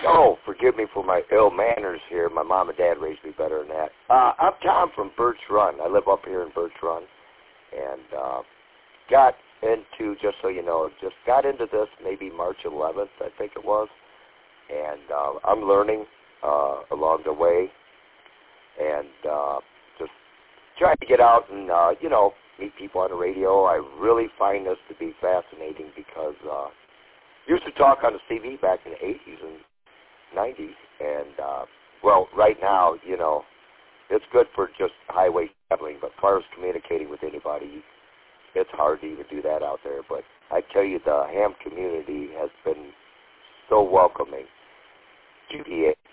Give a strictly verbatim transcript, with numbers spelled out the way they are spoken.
Oh, forgive me for my ill manners here. My mom and dad raised me better than that. Uh, I'm Tom from Birch Run. I live up here in Birch Run, and uh, got into, just so you know, just got into this maybe March eleventh, I think it was, and uh, I'm learning uh, along the way, and uh, just trying to get out and, uh, you know, meet people on the radio. I really find this to be fascinating because uh, used to talk on the C V back in the eighties and nineties, and, uh, well, right now, you know, it's good for just highway traveling, but as far as communicating with anybody, it's hard to even do that out there. But I tell you, the ham community has been so welcoming. G P A